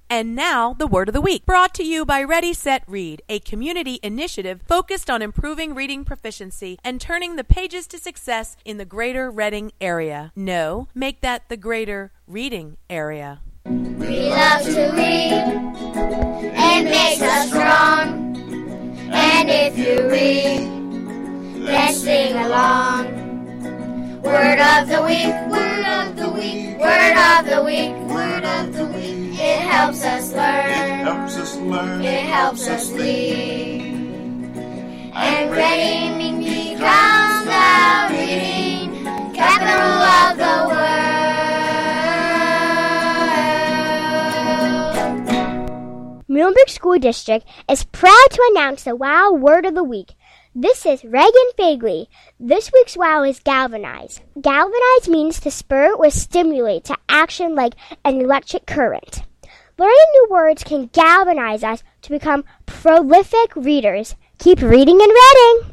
And now, the Word of the Week, brought to you by Ready, Set, Read, a community initiative focused on improving reading proficiency and turning the pages to success in the greater Reading area. No, make that the greater reading area. We love to read. It makes us strong. And if you read, let's sing along. Word of the week, word of the week, word of the week, word of the week. It helps us learn. It helps us learn. It helps us lead. And reading becomes the reading capital of the world. Muhlenberg School District is proud to announce the WOW Word of the Week. This is Reagan Fagley. This week's WOW is galvanize. Galvanize means to spur or stimulate to action like an electric current. Learning new words can galvanize us to become prolific readers. Keep reading and reading!